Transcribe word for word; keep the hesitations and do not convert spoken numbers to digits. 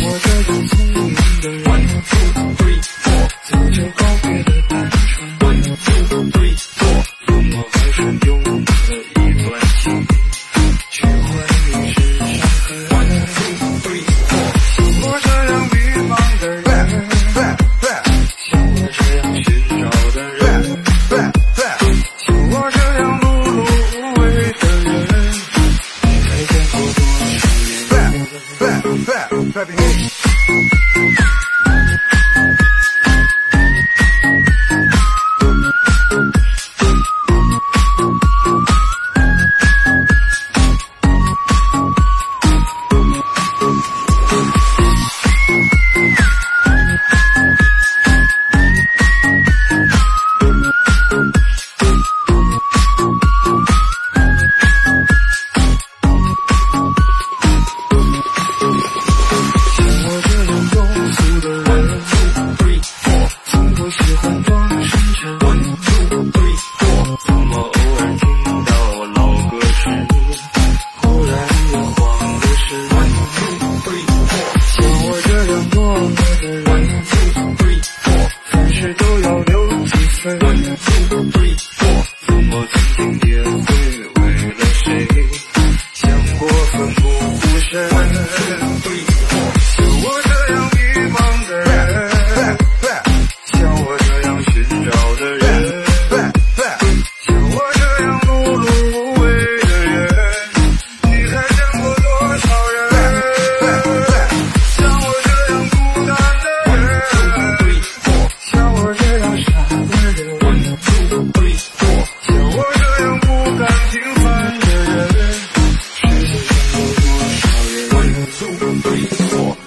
我这样聪明的人 One two three four 早就告别了单纯 One two three four 怎么还是用了一段情去换你是伤痕 One two three four 像我这样迷茫的人像我这样寻找的人像我这样碌碌无为的人你还见过多少人One, two, three, four